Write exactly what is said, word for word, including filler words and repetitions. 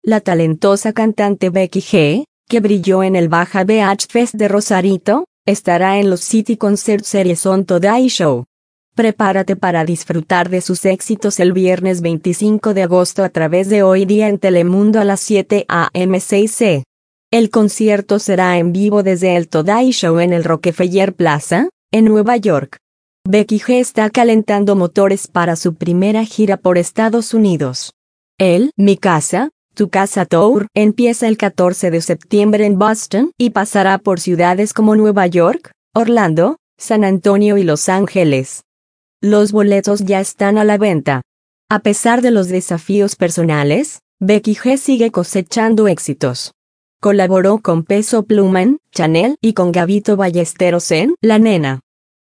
La talentosa cantante Becky G, que brilló en el Baja Beach Fest de Rosarito, estará en los City Concert Series On Today Show. Prepárate para disfrutar de sus éxitos el viernes veinticinco de agosto a través de Hoy Día en Telemundo a las siete a eme seis ce. El concierto será en vivo desde el Today Show en el Rockefeller Plaza, en Nueva York. Becky G está calentando motores para su primera gira por Estados Unidos. El Mi Casa, Tu Casa Tour empieza el catorce de septiembre en Boston y pasará por ciudades como Nueva York, Orlando, San Antonio y Los Ángeles. Los boletos ya están a la venta. A pesar de los desafíos personales, Becky G sigue cosechando éxitos. Colaboró con Peso Pluma en Chanel y con Gabito Ballesteros en La Nena.